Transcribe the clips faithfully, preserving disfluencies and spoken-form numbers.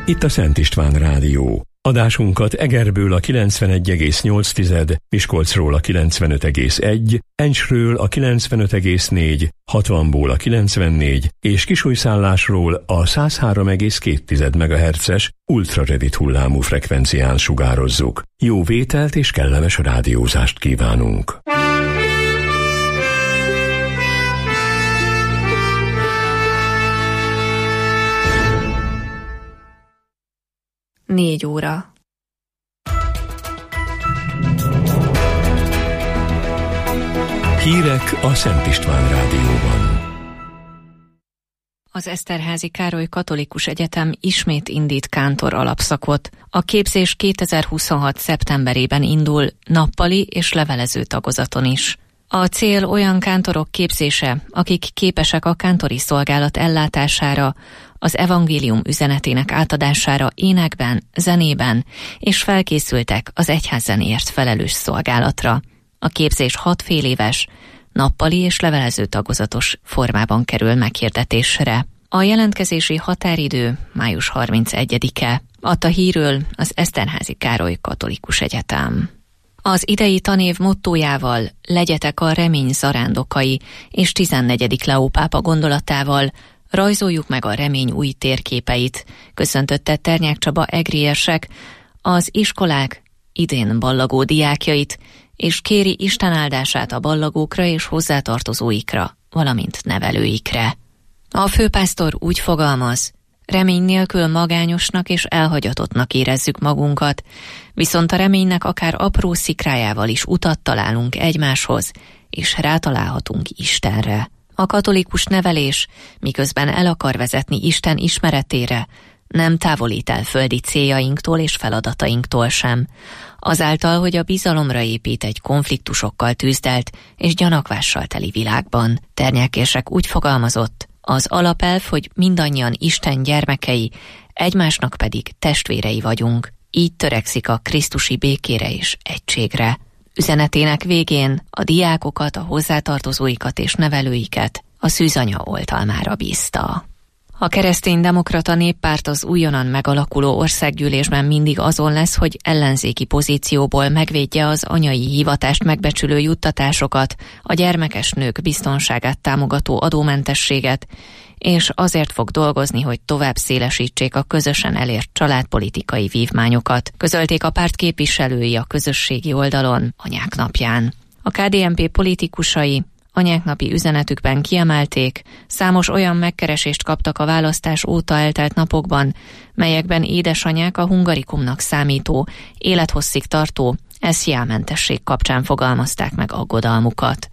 Itt a Szent István Rádió. Adásunkat Egerből a kilencvenegy egész nyolc, Miskolcról a kilencvenöt egész egy, Encsről a kilencvenöt egész négy, hatvanból a kilencvennégy és Kisújszállásról a száz három egész két megahertzes ultraredit hullámú frekvencián sugározzuk. Jó vételt és kellemes rádiózást kívánunk! Négy óra. Hírek a Szent István Rádióban. Az Eszterházy Károly Katolikus Egyetem ismét indít kántor alapszakot. A képzés kétezer-huszonhat szeptemberében indul nappali és levelező tagozaton is. A cél olyan kántorok képzése, akik képesek a kántori szolgálat ellátására, az evangélium üzenetének átadására énekben, zenében, és felkészültek az egyházzenéért felelős szolgálatra. A képzés hat fél éves, nappali és levelező tagozatos formában kerül meghirdetésre. A jelentkezési határidő május harmincegyedike. Adta hírül az Eszterházy Károly Katolikus Egyetem. Az idei tanév mottójával, legyetek a remény zarándokai, és tizennegyedik Leó pápa gondolatával rajzoljuk meg a remény új térképeit, köszöntötte Ternyák Csaba egri érsek az iskolák idén ballagó diákjait, és kéri Isten áldását a ballagókra és hozzátartozóikra, valamint nevelőikre. A főpásztor úgy fogalmaz, remény nélkül magányosnak és elhagyatottnak érezzük magunkat, viszont a reménynek akár apró szikrájával is utat találunk egymáshoz, és rátalálhatunk Istenre. A katolikus nevelés, miközben el akar vezetni Isten ismeretére, nem távolít el földi céljainktól és feladatainktól sem. Azáltal, hogy a bizalomra épít egy konfliktusokkal tűzdelt és gyanakvással teli világban. Ternyák érsek úgy fogalmazott, az alapelv, hogy mindannyian Isten gyermekei, egymásnak pedig testvérei vagyunk. Így törekszik a krisztusi békére és egységre. Üzenetének végén a diákokat, a hozzátartozóikat és nevelőiket a szűzanya oltalmára bízta. A Kereszténydemokrata Néppárt az újonnan megalakuló országgyűlésben mindig azon lesz, hogy ellenzéki pozícióból megvédje az anyai hivatást megbecsülő juttatásokat, a gyermekes nők biztonságát támogató adómentességet, és azért fog dolgozni, hogy tovább szélesítsék a közösen elért családpolitikai vívmányokat, közölték a párt képviselői a közösségi oldalon Anyák napján. A ká dé en pé politikusai anyáknapi üzenetükben kiemelték, számos olyan megkeresést kaptak a választás óta eltelt napokban, melyekben édesanyák a hungarikumnak számító, élethosszig tartó es zé á-mentesség kapcsán fogalmazták meg aggodalmukat.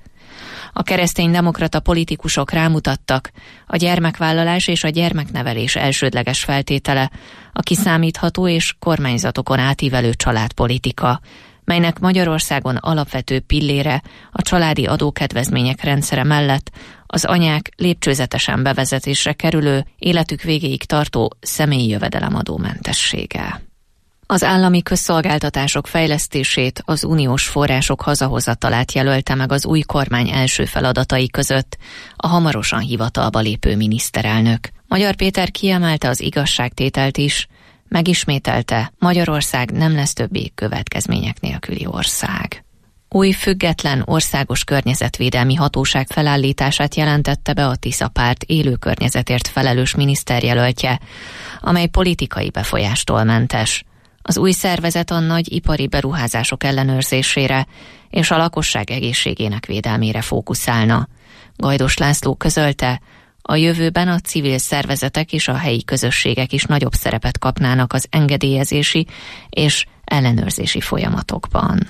A kereszténydemokrata politikusok rámutattak, a gyermekvállalás és a gyermeknevelés elsődleges feltétele a kiszámítható és kormányzatokon átívelő családpolitika, melynek Magyarországon alapvető pillére a családi adókedvezmények rendszere mellett az anyák lépcsőzetesen bevezetésre kerülő, életük végéig tartó személyi jövedelemadómentessége. Az állami közszolgáltatások fejlesztését, az uniós források hazahozatalát jelölte meg az új kormány első feladatai között a hamarosan hivatalba lépő miniszterelnök. Magyar Péter kiemelte az igazságtételt is, megismételte, Magyarország nem lesz többé következmények nélküli ország. Új független országos környezetvédelmi hatóság felállítását jelentette be a Tisza párt élő környezetért felelős miniszterjelöltje, amely politikai befolyástól mentes. Az új szervezet a nagy ipari beruházások ellenőrzésére és a lakosság egészségének védelmére fókuszálna. Gajdos László közölte, a jövőben a civil szervezetek és a helyi közösségek is nagyobb szerepet kapnának az engedélyezési és ellenőrzési folyamatokban.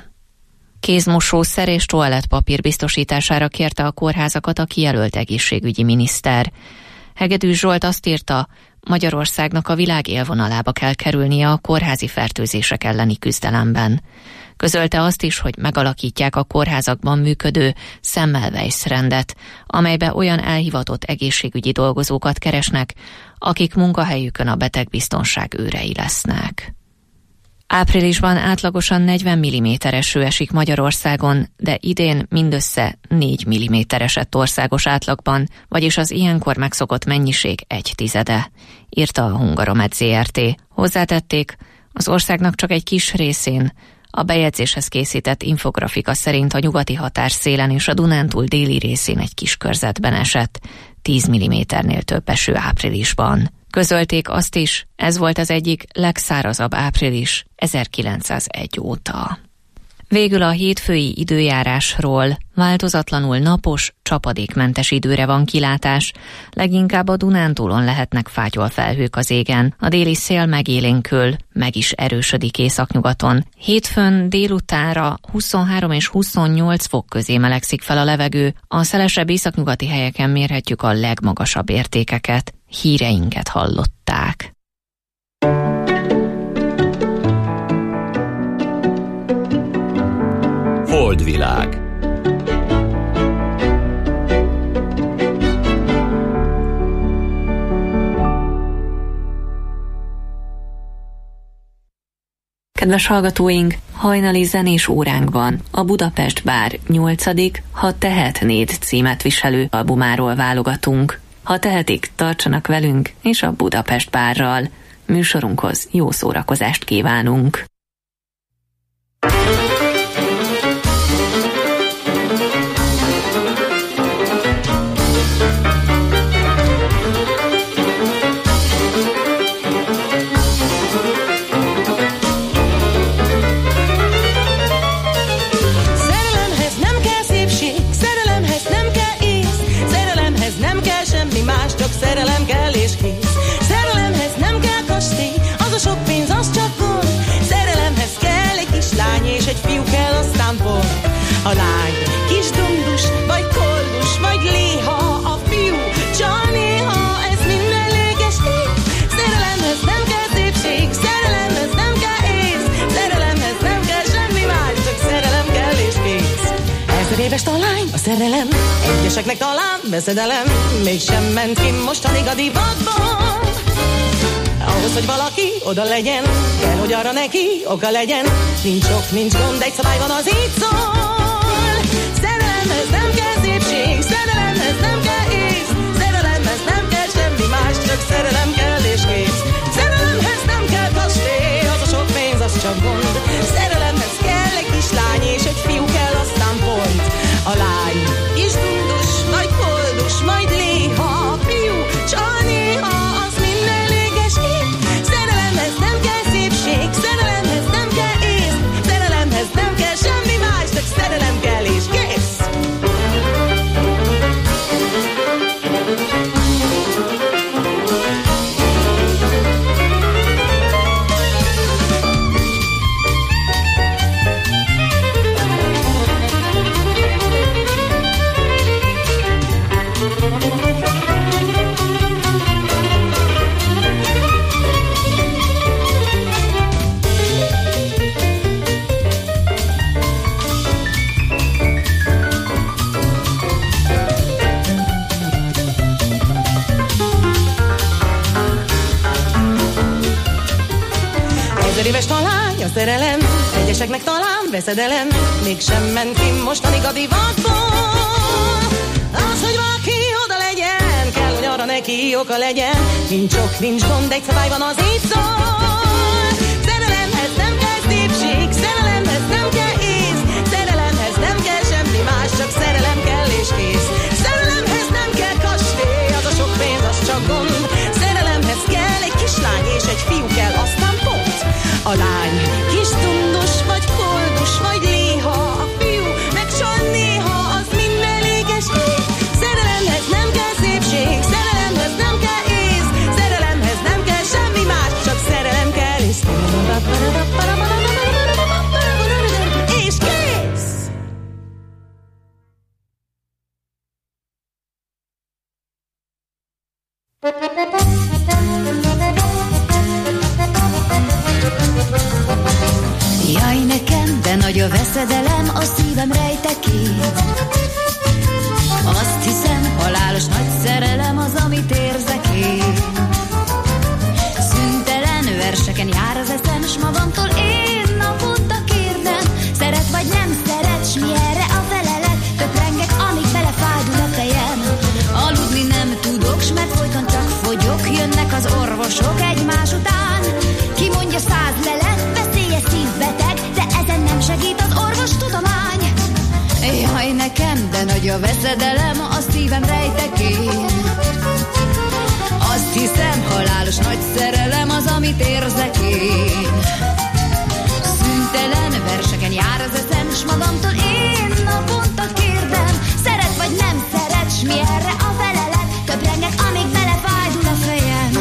Kézmosószer és toalettpapír biztosítására kérte a kórházakat a kijelölt egészségügyi miniszter. Hegedűs Zsolt azt írta, Magyarországnak a világ élvonalába kell kerülnie a kórházi fertőzések elleni küzdelemben. Közölte azt is, hogy megalakítják a kórházakban működő Semmelweis rendet, amelybe olyan elhivatott egészségügyi dolgozókat keresnek, akik munkahelyükön a betegbiztonság őrei lesznek. Áprilisban átlagosan negyven milliméter eső esik Magyarországon, de idén mindössze négy milliméter esett országos átlagban, vagyis az ilyenkor megszokott mennyiség egy tizede, írta a Hungaromed zé er té. Hozzátették, az országnak csak egy kis részén. A bejegyzéshez készített infografika szerint a nyugati határszélen és a Dunántúl déli részén egy kis körzetben esett, tíz milliméternél több eső áprilisban. Közölték azt is, ez volt az egyik legszárazabb április ezerkilencszázegy óta. Végül a hétfői időjárásról. Változatlanul napos, csapadékmentes időre van kilátás. Leginkább a Dunántúlon lehetnek fátyolfelhők az égen. A déli szél megélénkül, meg is erősödik északnyugaton. Hétfőn délutánra huszonhárom és huszonnyolc fok közé melegszik fel a levegő. A szelesebb északnyugati helyeken mérhetjük a legmagasabb értékeket. Híreinket hallották. Holdvilág. Kedves hallgatóink, hajnali zenés óránk van. A Budapest Bár nyolcadik Ha tehetnéd címet viselő albumáról válogatunk. Ha tehetik, tartsanak velünk és a Budapest Bárral. Műsorunkhoz jó szórakozást kívánunk. Szerelem kell és kész. Szerelemhez nem kell kastély, az a sok pénz, az csak gond. Szerelemhez kell egy kislány és egy fiú kell, aztán pont. A lány kis dundus, vagy koldus, vagy léha. A fiú csak néha, ez mind elégesség. Szerelemhez nem kell szépség, szerelemhez nem kell ész. Szerelemhez nem kell semmi más, csak szerelem kell és kész. Ezer éves talány, a szerelem, egyeseknek talán veszedelem, mégsem ment ki mostanig a divatban. Ahhoz, hogy valaki oda legyen, kell, hogy arra neki oka legyen. Nincs ok, nincs gond, egy szabály van, az így szól. Szerelemhez nem kell szépség, szerelemhez nem kell ész. Szerelemhez nem kell semmi más, csak szerelem kell és kész. Szerelemhez nem kell kastély, az a sok pénz, az csak gond. Szerelemhez kell egy kislány és egy fiú kell, aztán pont. A lány kis dundus, majd koldus, majd léha. A fiú csak néha, az mind eléges kép. Szerelemhez nem kell szépség, szerelemhez nem kell ész. Szerelemhez nem kell semmi más, csak szerelem kell és kész. Éves talány, a szerelem, egyeseknek talán veszedelem, mégsem ment ki mostanig a divatból. Az, hogy valaki oda legyen, kell, hogy arra neki oka legyen. Nincs ok, nincs gond, egy szabály van, az így szól. Szerelemhez nem kell szépség, szerelemhez nem kell ész. Szerelemhez nem kell semmi más, csak szerelem kell és kész. Szerelemhez nem kell kastély, az a sok pénz, az csak gond. Szerelemhez kell egy kislány és egy fiú kell, aztán pont. A lány kis dundus, vagy koldus, vagy léha. A fiú meg csak néha, az mind eléges kép. Szerelemhez nem kell szépség, szerelemhez nem kell ész. Szerelemhez nem kell semmi más, csak szerelem kell és és kész. Jaj nekem, de nagy a veszedelem, a szívem rejtekét. Azt hiszem, halálos nagy szerelem az, amit érzek én. Szüntelen verseken jár az eszem, s magamtól én naponta kérdem. Szeret vagy nem szeret, s mi erre a felelet? Töprengek, amíg belefájdul a fejem. Aludni nem tudok, s mert folyton csak fogyok. Jönnek az orvosok egymás után. nagy a veszedelem a szívem rejtekén. Azt hiszem, halálos nagy szerelem az, amit érzek én. Szüntelen verseken jár az eszem, s magamtól én naponta kérdem, szeret vagy nem szeret, s mi erre a felelet? Töprengek, amíg belefájdul a fejem.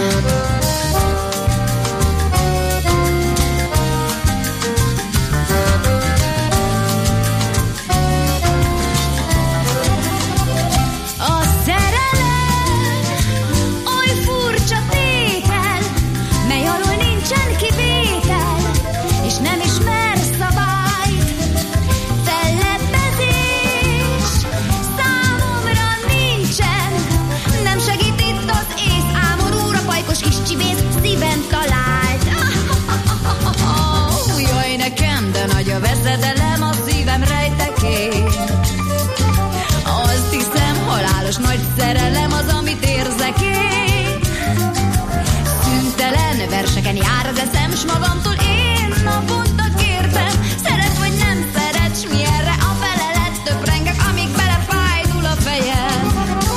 A szerelem oly furcsa tétel, mely alól nincsen kivétel, és nem ismer szabályt. Fellebbezés számomra nincsen, nem segít itt az ész, ámorúra pajkos kis csibész szíven talált. Jaj, nekem, de nagy a veszedelem a szívem rejtekén. Azt hiszem, halálos nagy szerelem az, amit érzek én. Szüntelen verseken jár az eszem, s magamtól én naponta kérdem, szeret vagy nem szeret, s mi erre a felelet? Töprengek, amíg belefájdul a fejem.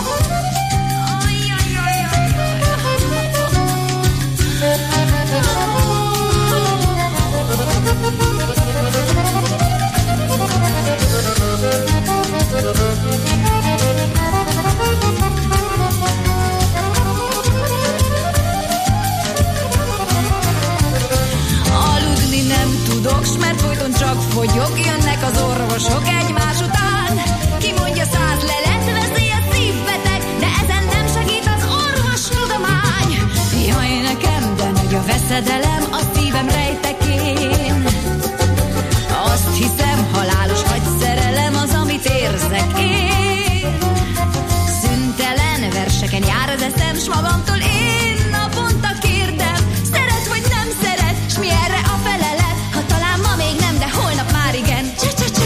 Aludni nem tudok, s mert folyton csak fogyok, jönnek az orvosok egymás után. Ki mondja, száz lelet, veszély a szívbeteg, de ezen nem segít az orvostudomány. Jaj, nekem, de nagy a veszedelem a szívem rejtekén. Azt hiszem, halálos nagy szerelem az, amit érzek én. Szüntelen verseken jár az eszem, s magamtól én naponta kérdem, szeret vagy nem szeret, s mi erre a felelet? Ha talán ma még nem, de holnap már igen. Csa-csa-csa!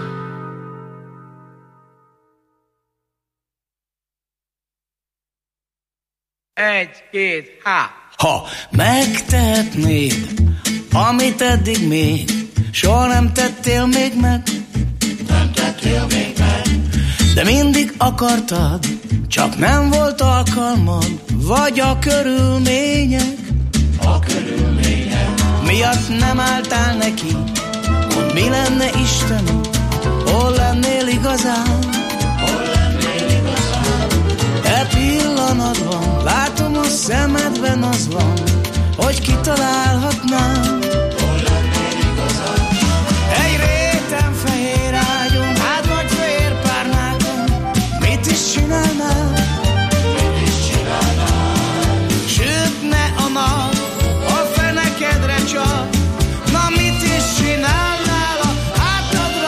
Egy, két, há! Ha megtehetnéd, amit eddig még soha nem tettél még meg, nem tettél még meg, de mindig akartad, csak nem volt alkalmad, vagy a körülmények, a körülmények miatt nem álltál neki. Mondd, mi lenne, Istenem, hol lennél igazán? hol lennél igazán? E pillanatban látom a szemedben az van, hogy kitalálhatnám. Hol lennél igazán? Egy réten fehér ágyon, hát vagy fehér párnákon, mit is csinálnál? Mit is csinálnál? Sütne a nap, a fenekedre csak, na mit is csinálnál? A hátadra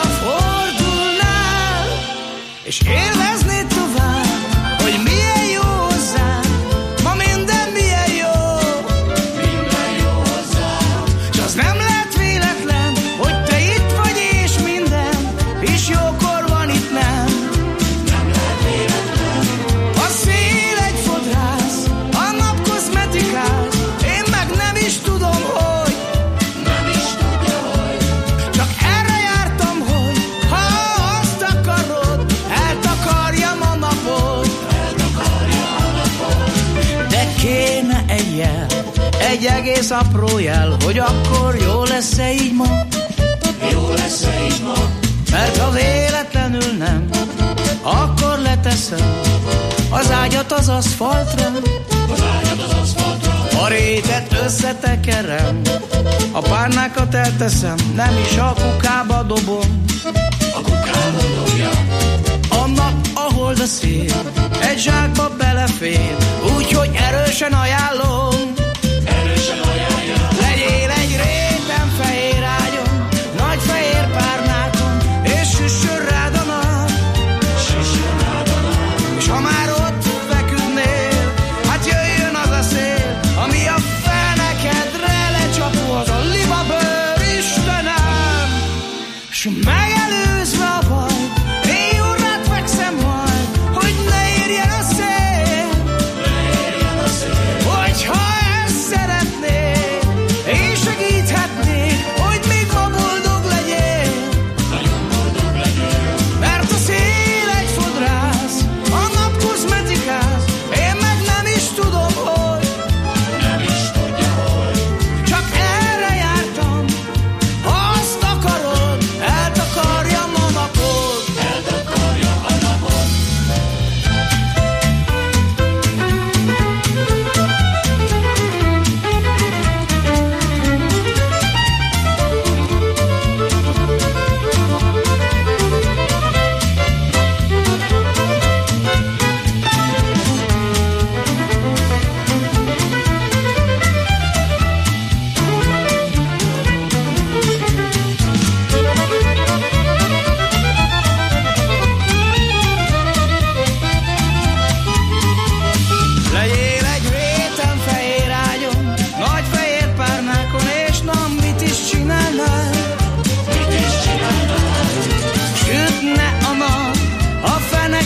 fordulnál, és élveznéd tovább, hogy milyen jó hozzám, ma minden milyen jó. Minden jó hozzám. S az nem lett véletlen, hogy te itt vagy és minden, és jókor van itt nem. Nem lehet véletlen. A szél egy fodrász, a nap kozmetikás, én meg nem is tudom, hogy Nem is tudja, hogy csak erre jártam, hogy ha azt akarod, eltakarjam a napot. eltakarja a napot. De kéne egy jel, egy egész apró jel, hogy akkor jó lesz-e így ma. Jó lesz-e így ma? Mert ha véletlenül nem, akkor leteszem az ágyat az aszfaltra, Az ágyad az aszfaltra. a rétet összetekerem, a párnákat elteszem, nem is a kukába dobom. A kukába dobja. A nap, a hold, a szél, egy zsákba belefér, úgyhogy erősen ajánlom. Erősen ajánlja. Legyél egy réten fehér ágyon, nagy fehér párnákon, és süssön rád a nap. Süssön rád a nap. És ha már ott feküdnél, hát jöjjön az a szél, ami a fenekedre lecsapó, az a libabőr, Istenem. S megelőzve a baj, én jól rád fekszem majd, hogy ne érjen a szél.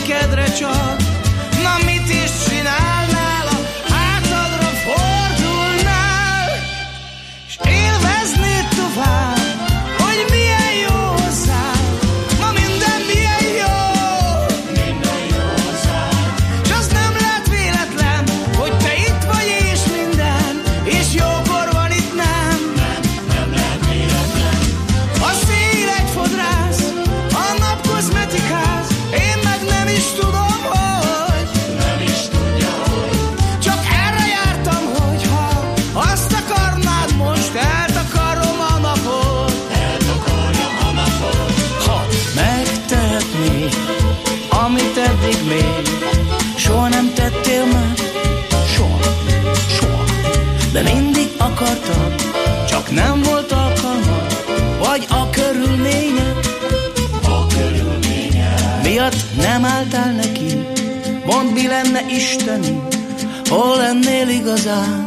fenekedre csak. Na mit is csinálnál, a hátadra fordulnál, és élveznéd tovább, hogy milyen jó hozzád. Ma minden milyen jó, minden jó hozzád. s az nem lett véletlen, hogy te itt vagy és minden, és jókor van itt nem. Nem, nem lehet véletlen. A szél egy fodrász, a nap kozmetikáz, én meg nem is tudom, hogy Nem is tudja, hogy csak erre jártam, hogyha azt akarnád, most eltakarom a napot. eltakarja a napot. Ha megtehetnéd, amit eddig még soha nem tettél meg, soha, soha, de mindig akartad, csak nem volt alkalmad, vagy a körülmények A körülmények miatt nem álltál neki. Mondd, mi lenne isteni, hol lennél igazán.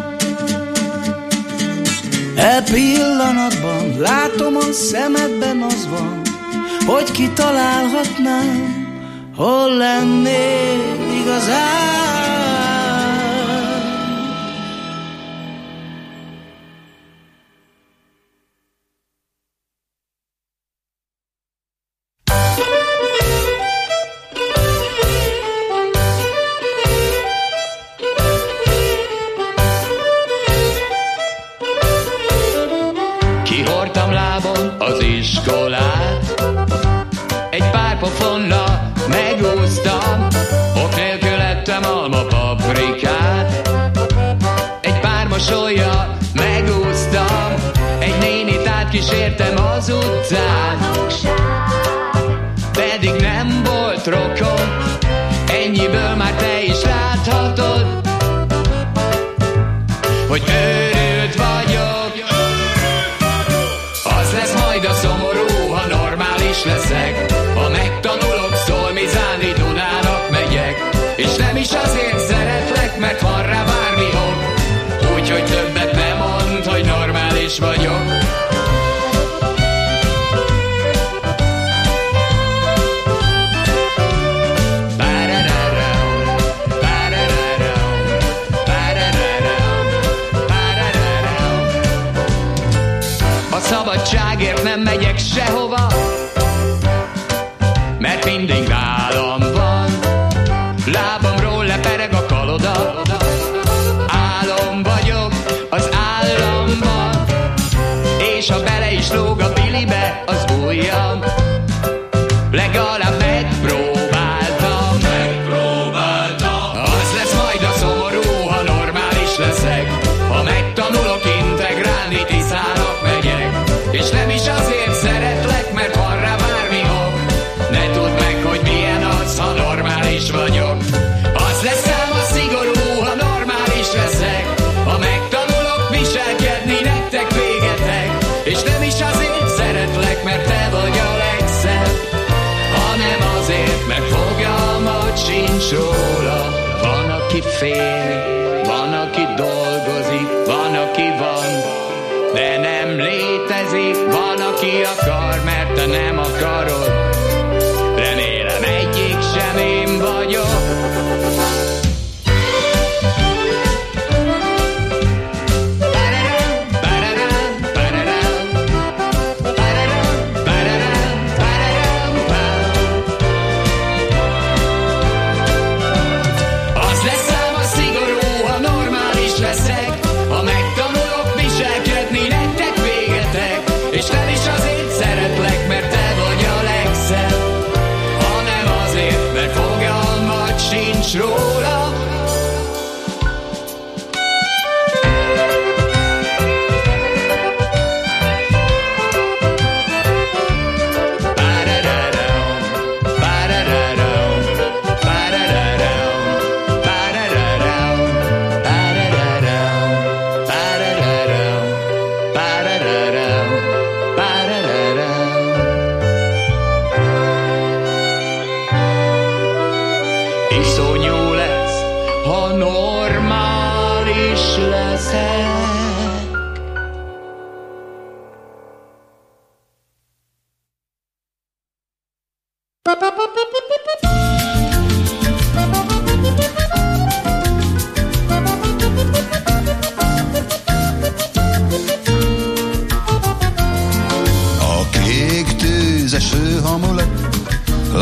E pillanatban látom, a szemedben az van, hogy kitalálhatnám, hol lennél igazán. Kihordtam lábon az iskolát, egy pár pofonnal megúsztam, ok nélkül ettem alma paprikát, egy pár mosollyal megúsztam, egy nénit átkísértem az utcán, pedig nem volt rokon, ennyiből már te is láthatod, hogy őrült vagyok. Az lesz majd a szomorú, ha normális leszek, ha megtanulok szolmizálni, Dunának megyek, és nem is azért szeretlek, mert van rá bármi ok, úgyhogy többet nem mondd, hogy normális vagyok. A szabadságért nem megyek sehova, mert mindig nálam van. Lábamról lepereg a kaloda, álom vagyok az államban, és ha bele is lóg a bilibe az ujjam, legalább megpróbáltam. Megpróbáltam. Az lesz majd a szomorú, ha normális leszek, ha megtanulok integrálni, Tiszának megyek, és nem is azért szeretlek, mert van rá bármi ok, ne tudd meg, hogy milyen az, ha normális vagyok. Az lesz ám a szigorú, ha normális leszek, ha megtanulok viselkedni, nektek végetek, és nem is azért szeretlek, mert te vagy a legszebb, hanem azért, mert fogalmad sincs róla. Van, aki fél, van, aki dolgozik, van, aki van, de nem létezik. Van, aki akar, mert te nem akarod. Remélem egyik sem én vagyok. Az lesz ám a szigorú, ha normális leszek, ha megtanulok viselkedni, nektek végetek, és nem is azért szeretlek, mert te vagy a legszebb, hanem azért, mert fogalmad sincs róla. Iszonyú lesz, ha normális leszek.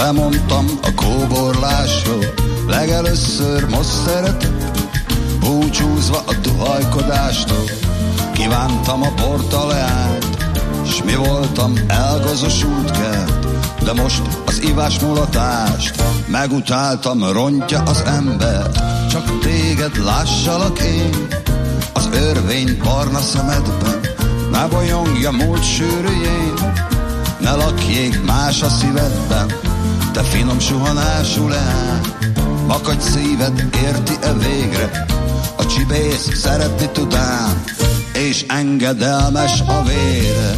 lemondtam a kóborlásról, legelőször most szeretek, búcsúzva a duhajkodástól. Kívántam a portaleányt, s mi voltam elgazosult kert, de most az ivás mulatást megutáltam, rontja az ember. Csak téged lássalak én, az örvény barna szemedben, ne bolyongja múlt sűrűjén, ne lakjék más a szívedben. Te finom suhanású leány, makadj szíved érti-e végre, a csibész szeretni tudám, és engedelmes a vére.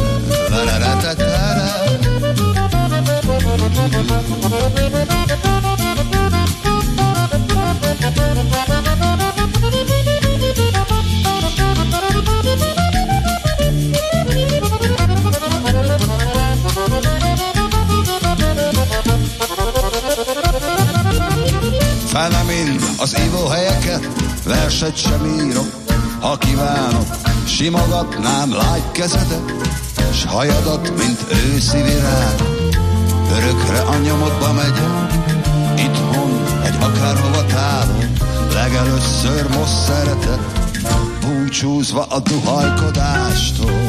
Fene mind az ivóhelyeket, verset sem írok, ha kívánok, simogatnám lágy kezedet, s hajadat, mint őszi virág. Örökre a nyomodba megyek, itthon, egy akárhova távol, legelőször most szeretek, búcsúzva a duhajkodástól.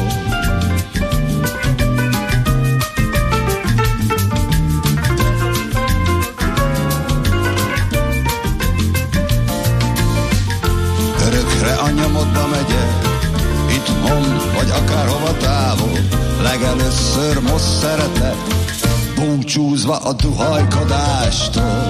Örökre a nyomodba megyek, itthon vagy akárhova távol, legelőször most szeretek, búcsúzva a duhajkodástól.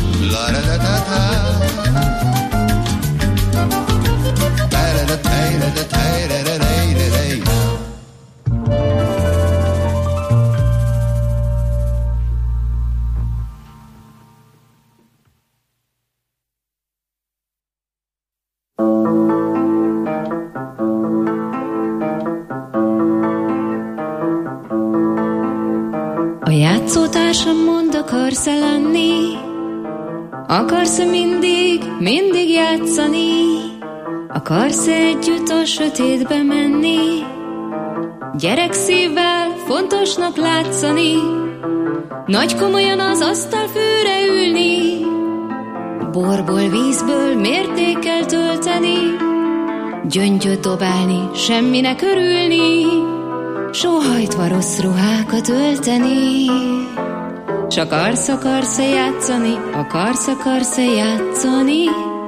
A játszótársam mond, akarsz-e lenni? Akarsz-e mindig, mindig játszani? Akarsz-e együtt a sötétbe menni? Gyerek szívvel fontosnak látszani, nagy komolyan az asztalfőre ülni, borból, vízből mértékkel tölteni, gyöngyöt dobálni, semminek örülni, sóhajtva rossz ruhákat ölteni. S akarsz, akarsz-e játszani, akarsz, akarsz-e játszani?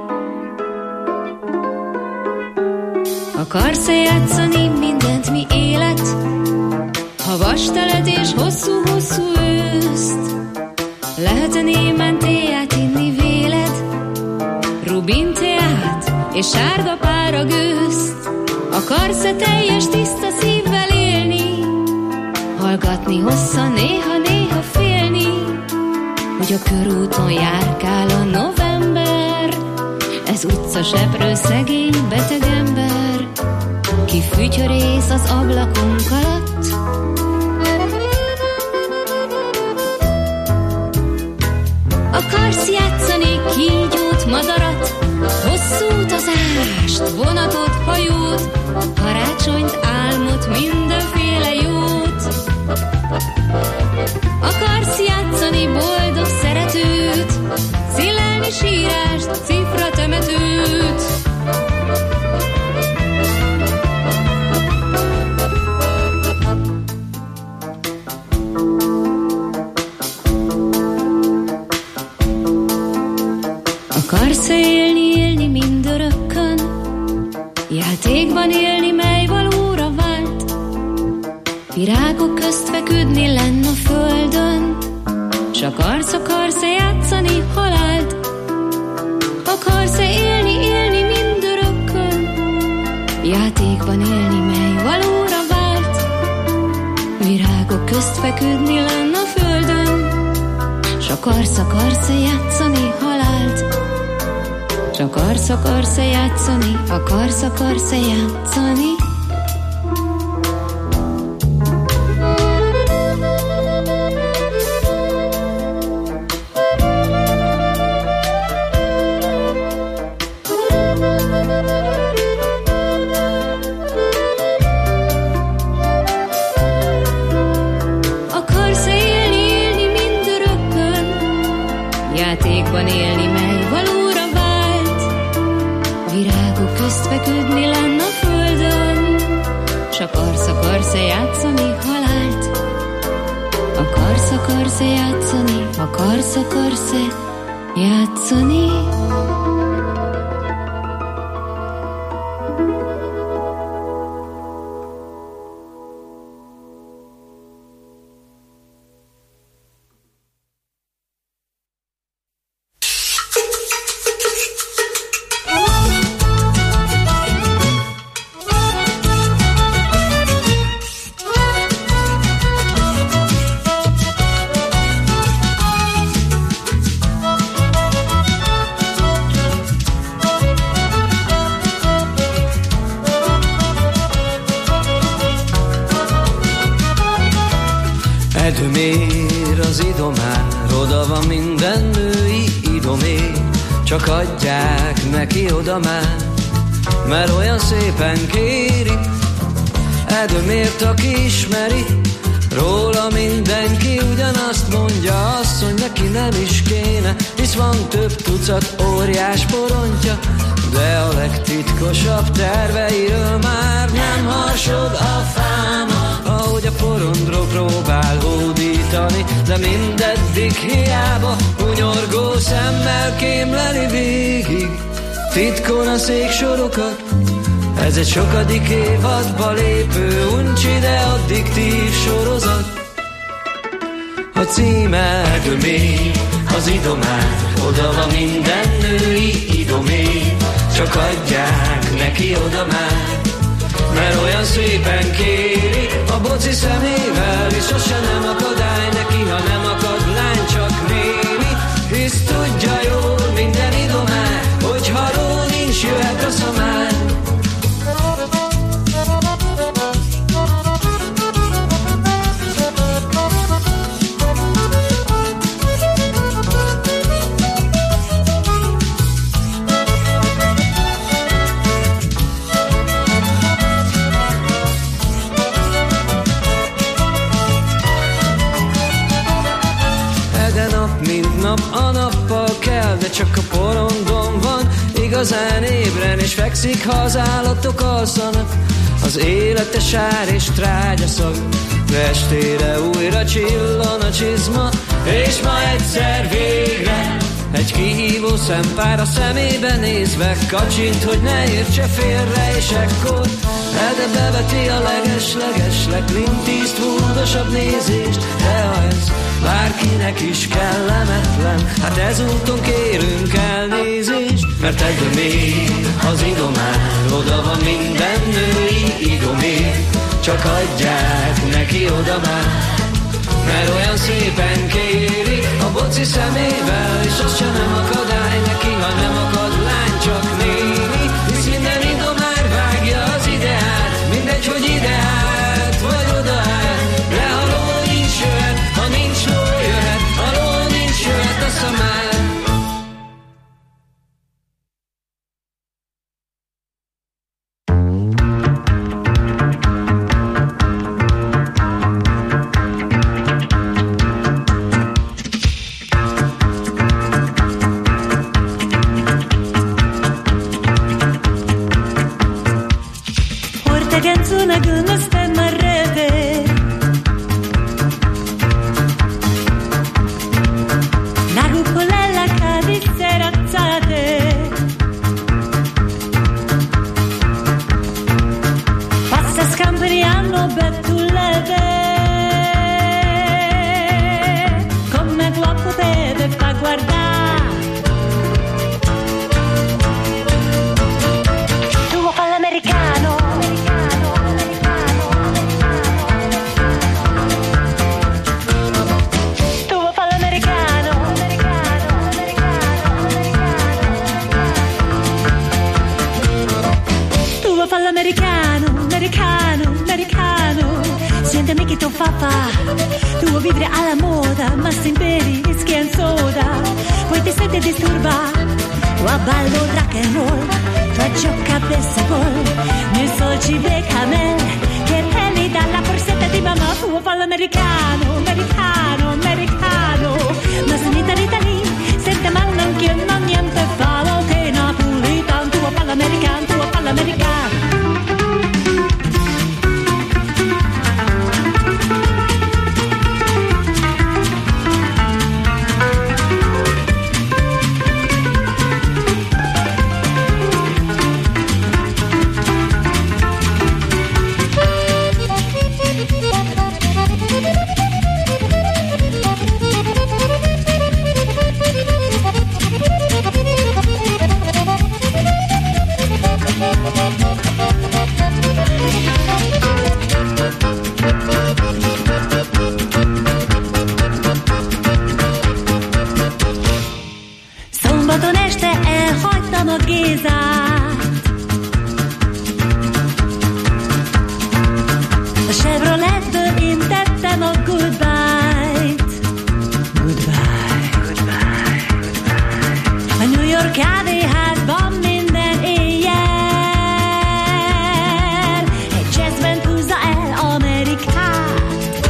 Akarsz-e játszani mindent, mi élet? Ha vasteled és hosszú-hosszú őszt, lehet-e némen téját inni véled? Rubin teát és sárga pára gőzt? Akarsz-e teljes tiszta szívvel élni? Hallgatni hosszan, néha-néha félni, hogy a körúton járkál a november. Ez utcaseprő szegény beteg ember, ki fütyörész az ablakunk alatt. Akarsz játszani kígyót, madarat, hosszú utazást, vonatot, hajót, karácsonyt, álmot, mindenféle jót. Akarsz játszani boldog szeretőt, szélelmi sírást, cifra temetőt. Akarsz élni, élni mindörökkön, játékban élni, mely valóra vált, virágok közt feküdni lenn a földön, s akarsz, akarsz-e játszani halált? Akarsz-e élni, élni mindörökkön, játékban élni, mely valóra vált, virágok közt feküdni lenn a földön, s akarsz, akarsz-e játszani halált? S akarsz, akarsz-e játszani, akarsz, akarsz-e játszani? Akarsz élni, élni mindörökkön, fogyatékban élni, mely valóra vált. Virágok közt feküdni lenn a földön, s akarsz, akarsz-e játszani halált? Akarsz, akarsz-e játszani, akarsz, akarsz-e játszani? Edőmér az idomár, oda van minden női idomér, csak adják neki oda már, mert olyan szépen kéri. Edőmért, aki ismeri, róla mindenki ugyanazt mondja, asszony neki nem is kéne, hisz van több tucat óriás porontja, de a legtitkosabb terveiről már nem harsog a fáma. Ahogy a porondról próbál hódítani, de mindeddig hiába, hunyorgó szemmel kémleli végig titkon a széksorokat. Ez egy sokadik évadba lépő uncsi, de addiktív sorozat. A címe Edőmér, az idomár, oda van minden női idomér, csak adják neki oda már, mert olyan szépen kéri, a boci szemével, és sose nem akadály neki, ha nem akad lány, csak némi, hisz tudja jól minden idomár, hogy ha ról nincs, jöhet a szamár. Nap a nappal kell, de csak a porondon van igazán ébren, és fekszik, ha az állatok alszanak. Az élete sár és trágyaszag, de estére újra csillan a csizma, és ma egyszer végre egy kihívó szempár a szemébe nézve kacsint, hogy ne értse félre, és ekkor Ede beveti a leges-legesleg Clint Eastwoodosabb nézést, de ha ez bárkinek is kellemetlen, hát ezúton kérünk elnézést, mert Edőmér az idomár, oda van minden női idomér, csak adják neki oda már, mert olyan szépen kéri, a boci szemével, és az se nem akadály neki, ha nem akad lány, csak némi, hisz minden idomár vágja az ideát, mindegy, hogy ideát, vagy odaát, de ha ról nincs jöhet, ha nincs ló jöhet, ha ról nincs jöhet a szamár. Americano, americano, americano, ma se in Italia, senta Szombaton este elhagytam a Gézát. A Chevroletből én tettem a goodbye-t. Goodbye, goodbye, goodbye. A New York kávéházban minden éjjel egy jazzband húzza el Amerikát.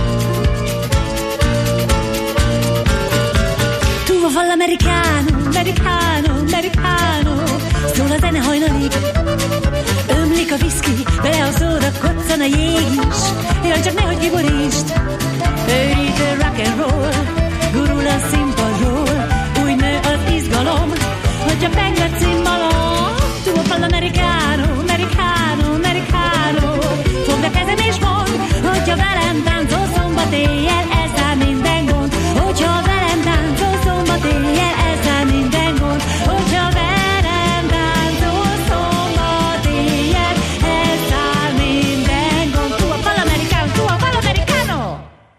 Tu a val americano, americano, americano, szól a zene hajnalig. Ömlik a viszki, bele a szóda, koccan a jég is. Jaj, csak nehogy kiborítsd. Őrít a rock and roll, gurul a színpadról. Úgy nő az izgalom, hogyha peng a cimbalom. Tu a val americano, americano, americano. Fogd a kezem és mondd, hogyha velem táncol szombat éjjel, ezzel minden gond. Hogyha velem táncol szombat éjjel, ezzel minden gond. Hogyha velem táncol szombat éjjel, ezzel minden gond. Tu a val americano, tu a val americano.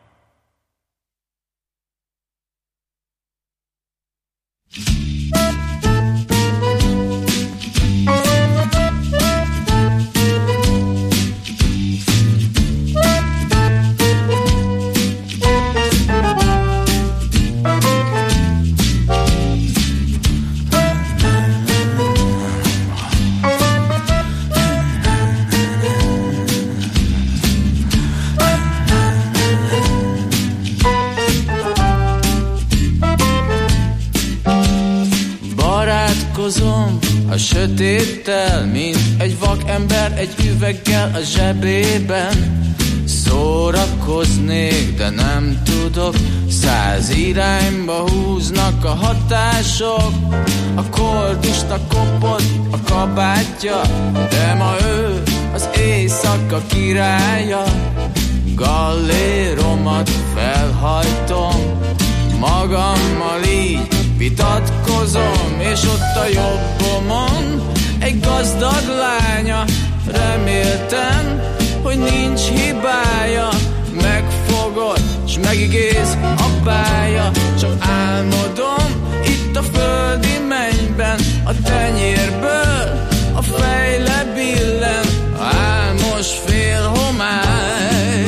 Barátkozom a sötéttel, mint egy vakember egy üveggel a zsebében. Szórakoznék, de nem tudok, száz irányba húznak a hatások. A koldusnak kopott a kabátja, de ma ő az éjszaka királya. Galléromat felhajtom, magammal így vitatkozom, és ott a jobbomon egy gazdag lánya. Reméltem, hogy nincs hibája, megfogod, s megigéz a pálya. Csak álmodom itt a földi mennyben, a tenyérből a fejle billen álmos fél homály.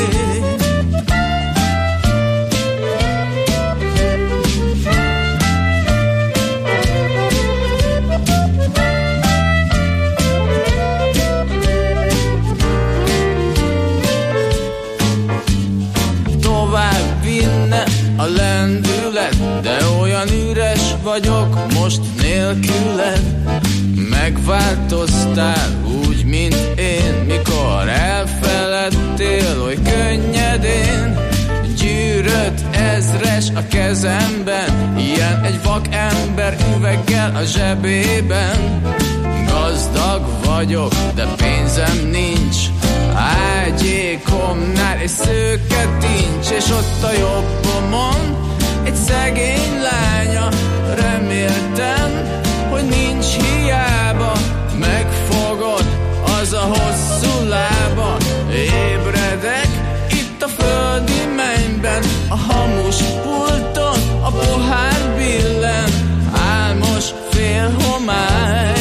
A lendület, de olyan üres vagyok most nélküled. Megváltoztál úgy, mint én, mikor elfeledtél oly könnyedén. Gyűrött ezres a kezemben, ilyen egy vakember üveggel a zsebében. Gazdag vagyok, de pénzem nincs, ágyékomnál egy szőke tincs, és ott a jobbomon egy szegény lánya. Reméltem, hogy nincs hiába, megfogod az a hosszú lába. Ébredek itt a földi mennyben, a hamus pulton a pohár billen, álmos fél homály.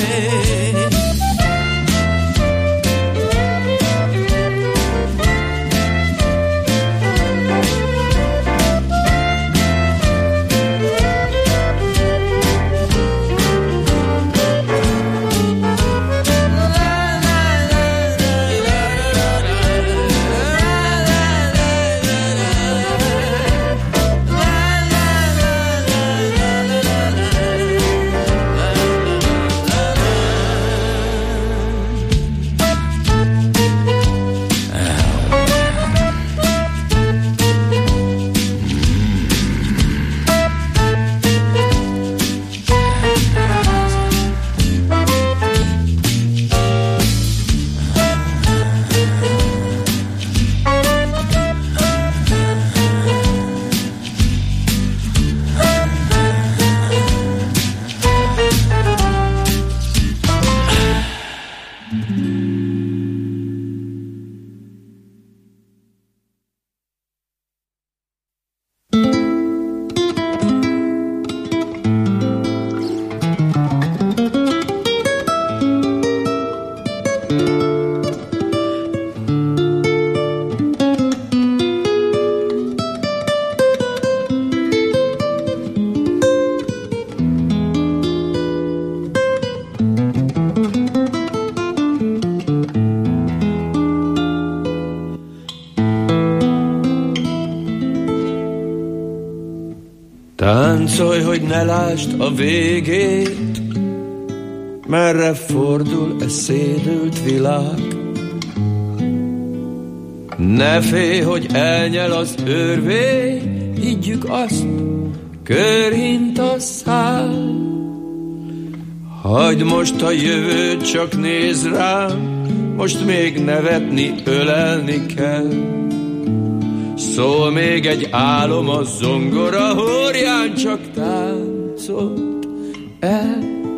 szólj, hogy ne lásd a végét, merre fordul e szédült világ. Ne félj, hogy elnyel az örvény, higgyük azt, körhint a szál. Hagyd most a jövőt, csak nézd rám, most még nevetni, ölelni kell. Szól még egy álom a zongora, hórján csak táncolt el.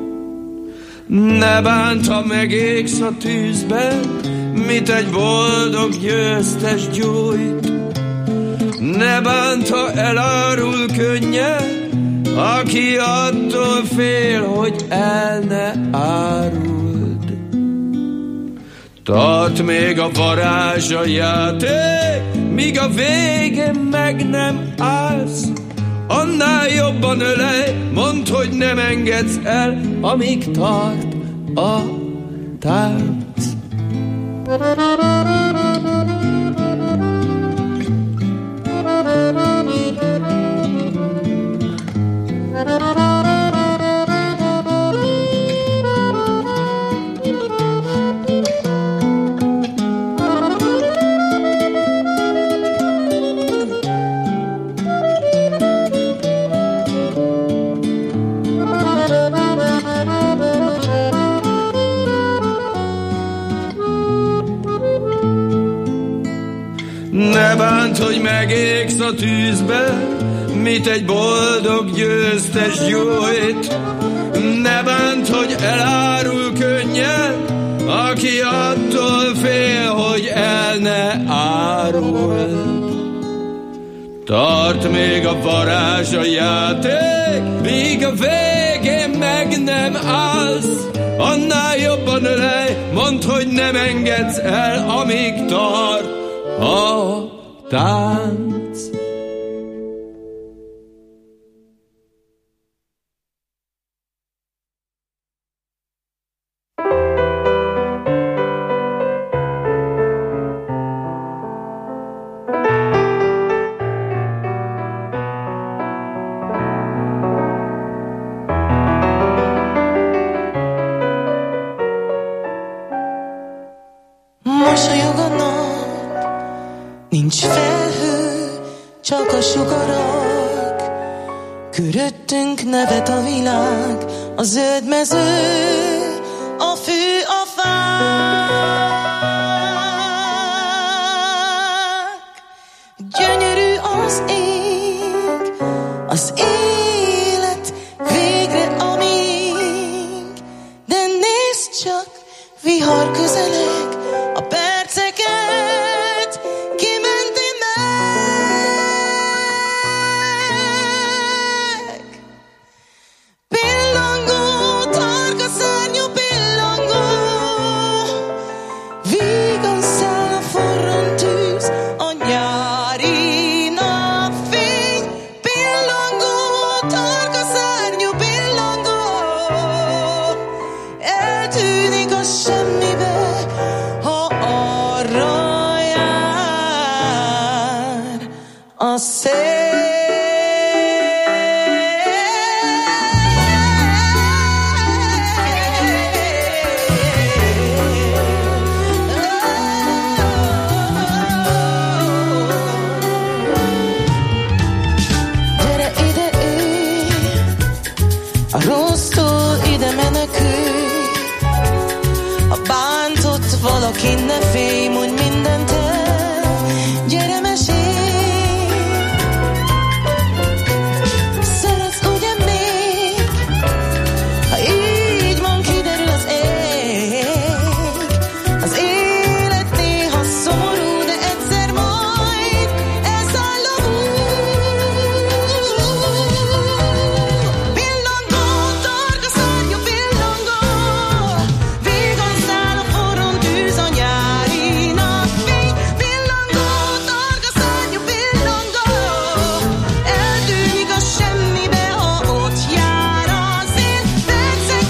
Ne bánt, ha megégsz a tűzben, mit egy boldog győztes gyújt. Ne bánt, ha elárul könnyen, aki attól fél, hogy el ne áruld. Tart még a varázs a játék, míg a végén meg nem állsz. Annál jobban ölej, mondd, hogy nem engedsz el, amíg tart a tánc. Ne bánt, hogy megégsz a tűzben, mit egy boldog győztes gyújt. Ne bánt, hogy elárul könnyen, aki attól fél, hogy el ne árul. Tart még a varázs a játék, míg a végén meg nem állsz. Annál jobban ölej, mondd, hogy nem engedsz el, amíg tart a tánc. Mosolyog a nap, nincs felhő, csak a sugarak. Köröttünk nevet a világ, a zöld mező, a fű, a fák. Gyönyörű az ég, az élet végre amíg. De nézd csak, vihar közeleg, a perceket kimenti meg. Pillangó, tarka szárnyú pillangó, vígan száll a forró tűz, a nyári napfény. Pillangó, tarka szárnyú pillangó, eltűnik a semmibe, a szél. Gyere ide, élj, a rossztól ide menekülj. A bántott valaki ne félj, mondj mindent el. Gyere, mesélj. Perceket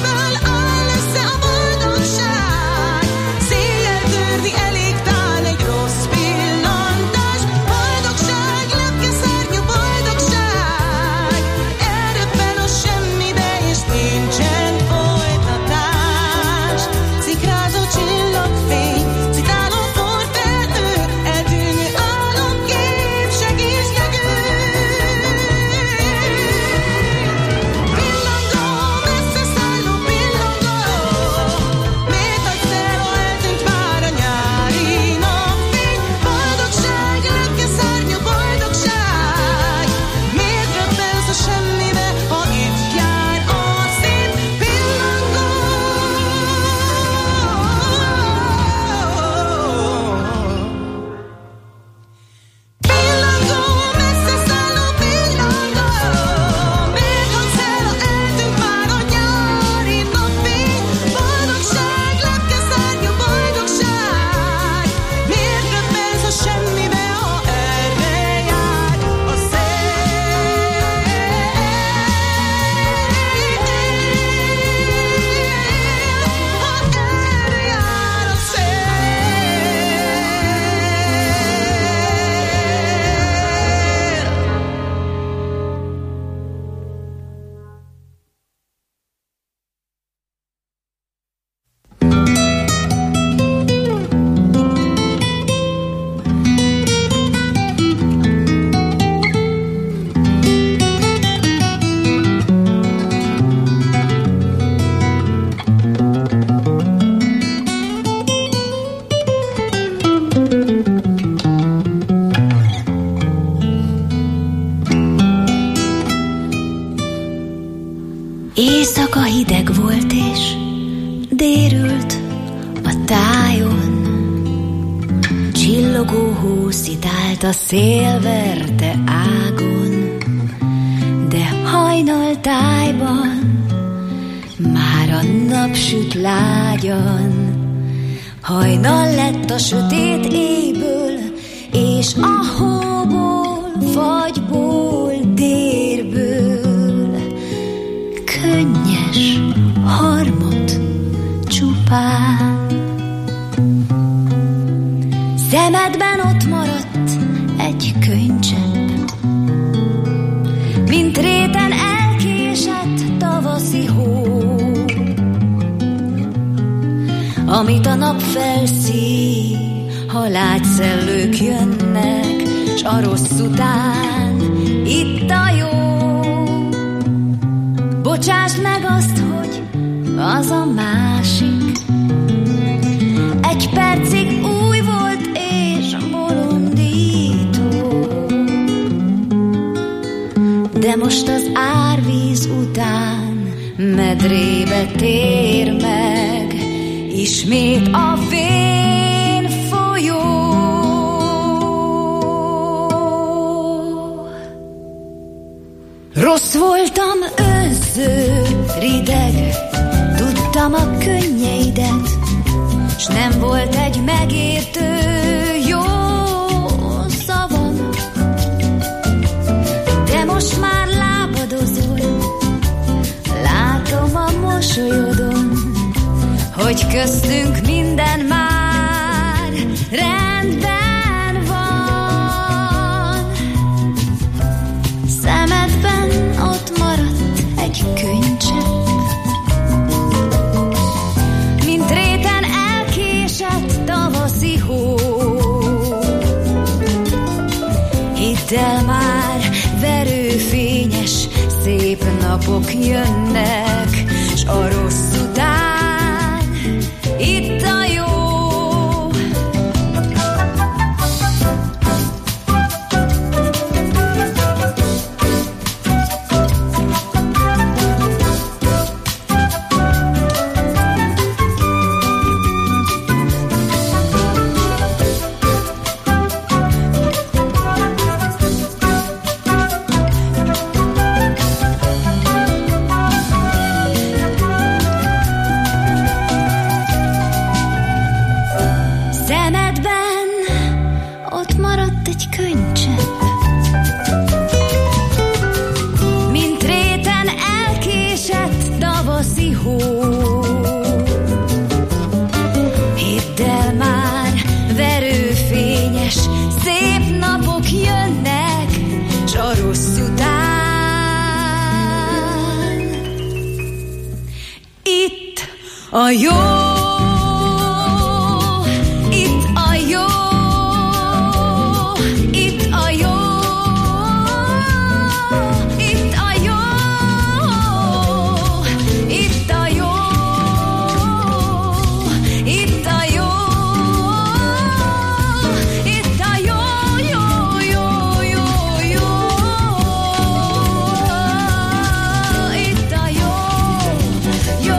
Éjszaka hideg volt és dérült a tájon, csillogó hó szitált a szél verte ágon, de hajnaltájban már a nap süt lágyan. Hajnal lett a sötét éjből, és a hóból, fagyból, dérből könnyes harmot csupán. Szemedben ott maradt egy könycsepp, mint réten elkésett tavaszi hó, amit a nap felszív, ha lágyszellők jönnek, s a rossz után itt a jó. Bocsásd meg azt, hogy az a másik egy percig új volt és bolondító, de most az árvíz után medrébe tér meg ismét a vén folyó. Rossz voltam önző, rideg, tudtam a könnyeidet, s nem volt egy megértő jó szavam. De most már lábadozol, látom a mosolyodon, hogy köztünk minden már rendben van. Szemedben ott maradt egy könycsepp, mint réten elkésett tavaszi hó. Hidd el már, verőfényes, szép napok jönnek, s a rossz után itt a jó. A jó, itt a jó, itt a jó, itt a jó, itt a jó, itt a jó, itt a jó, jó, jó, jó, jó, itt a jó, jó.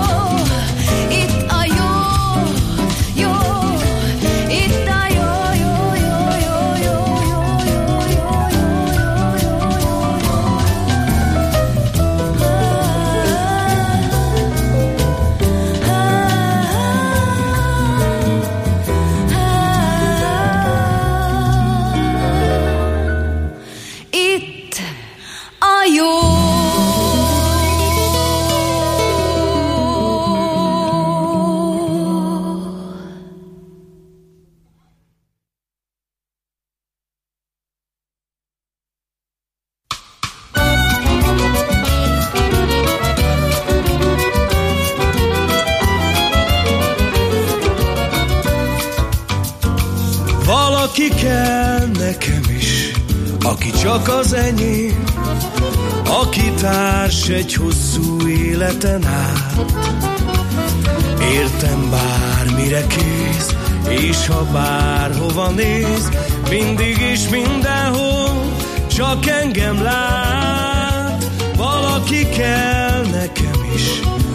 Valaki kell nekem is, aki csak az enyém, aki társ egy hosszú életen át. Értem, bármire kész, és ha bárhova néz, mindig is mindenhol csak engem lát. Valaki kell nekem is,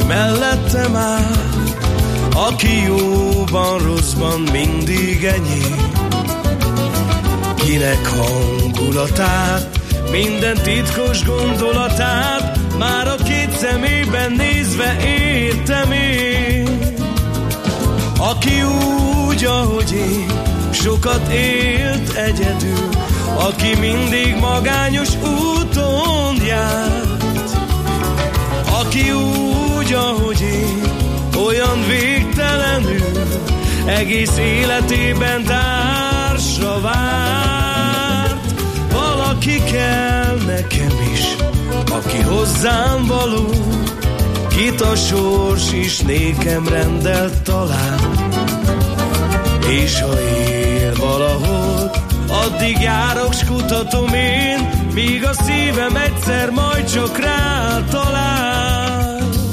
mellettem áll, aki jóban, rosszban mindig enyém. Kinek hangulatát, minden titkos gondolatát már a két szemében nézve értem én. Aki úgy, ahogy én, sokat élt egyedül, aki mindig magányos úton járt. Aki úgy, ahogy én, olyan végtelenül, egész életében társra várt. Valaki kell nekem is, aki hozzám való, kit a sors is nékem rendelt talán. És ha él valahol, addig járok, s kutatom én, míg a szívem egyszer majd csak rá talál.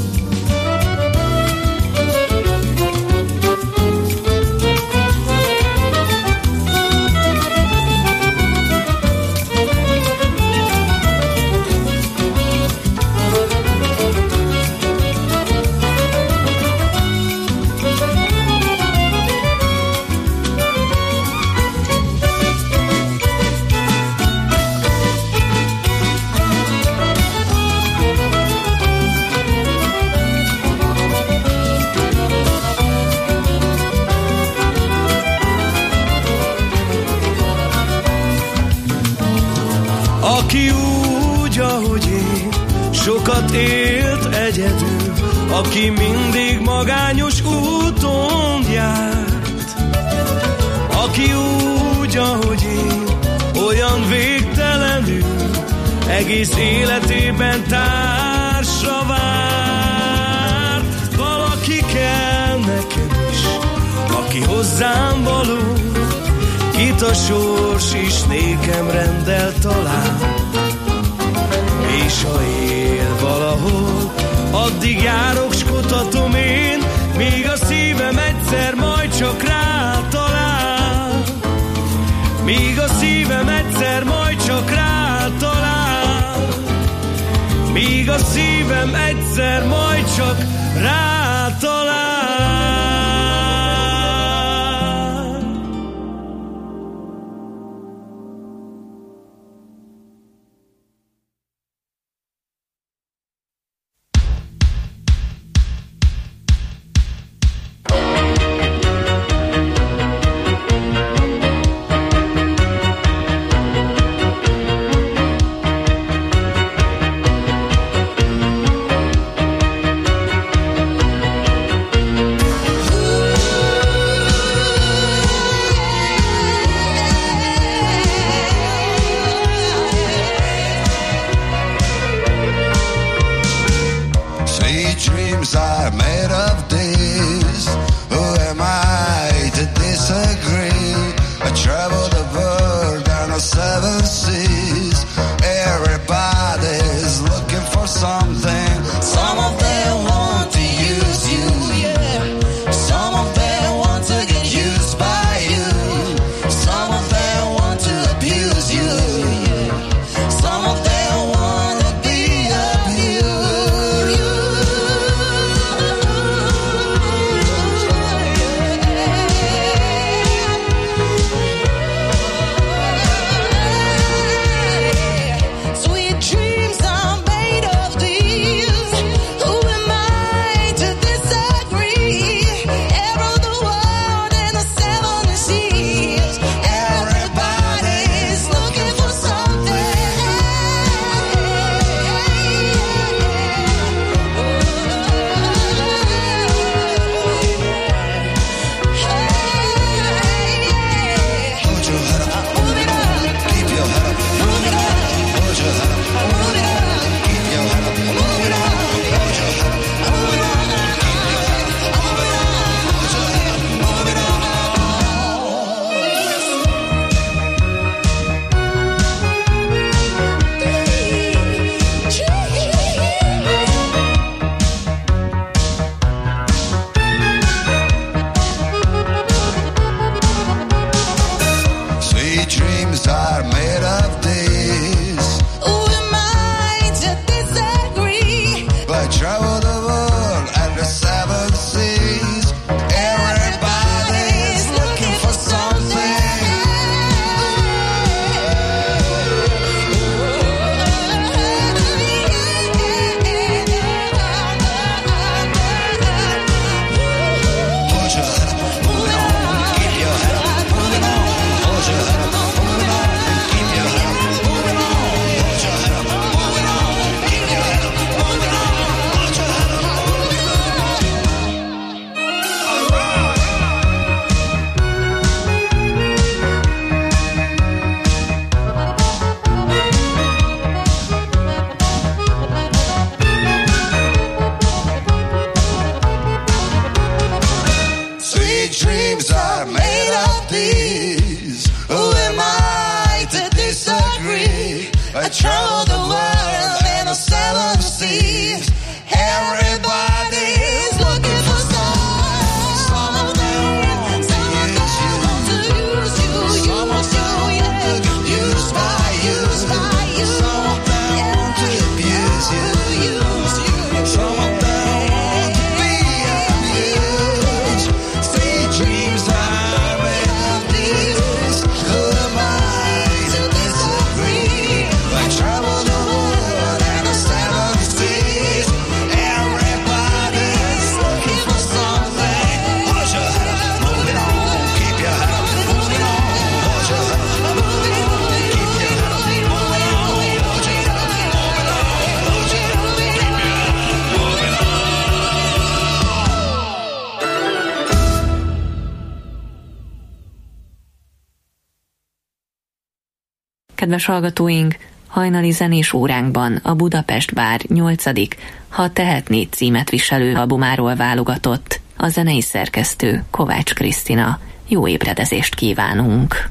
Aki úgy, ahogy én, sokat élt egyedül, aki mindig magányos úton járt. Aki úgy, ahogy én, olyan végtelenül, egész életében társra várt. Valaki kell nekem is, aki hozzám való, kit a sors is nékem rendel talán. És ha él valahol, addig járok, s kutatom én, míg a szívem egyszer majd csak rá talál. Míg a szívem egyszer majd csak rá talál. Míg a szívem egyszer majd csak rá talál. Kedves hallgatóink, hajnali zenés óránkban a Budapest Bár nyolcadik Ha tehetnéd címet viselő albumáról válogatott a zenei szerkesztő Kovács Krisztina. Jó ébredezést kívánunk!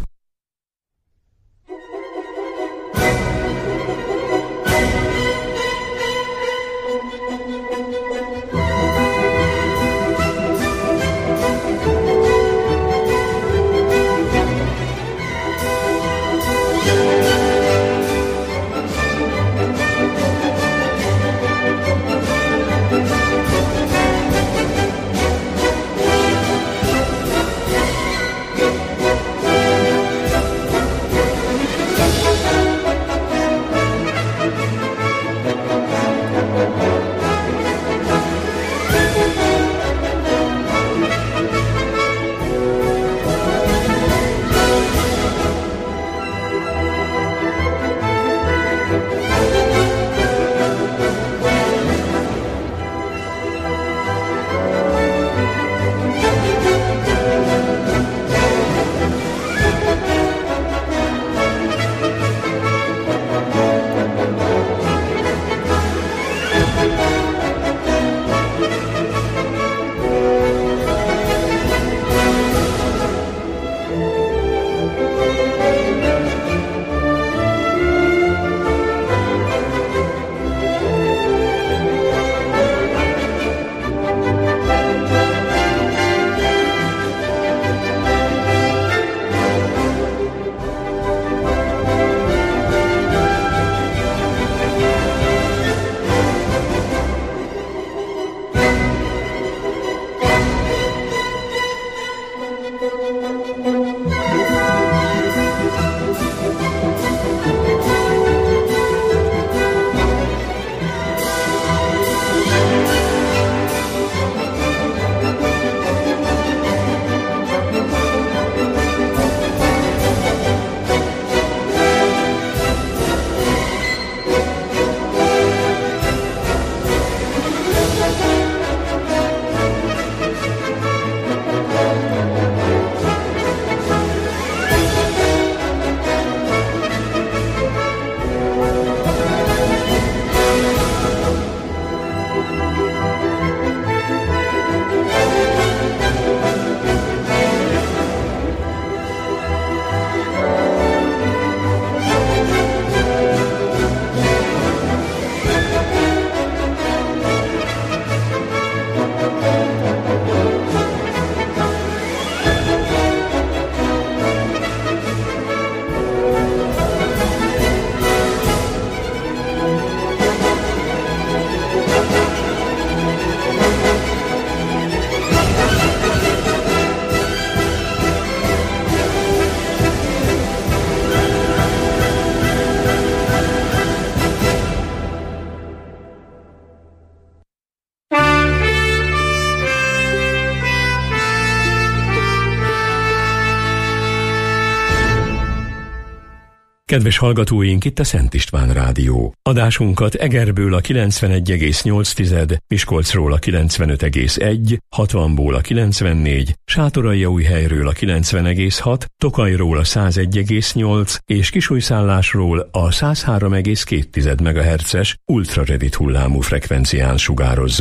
Kedves hallgatóink, itt a Szent István Rádió. Adásunkat Egerből a kilencvenegy egész nyolc, Miskolcról a kilencvenöt egész egy, hatvanból a kilencvennégy, Sátoraljaújhelyről a kilencven egész hat, Tokajról a százegy egész nyolc és Kisújszállásról a száz három egész két megahertzes ultraredit hullámú frekvencián sugározza.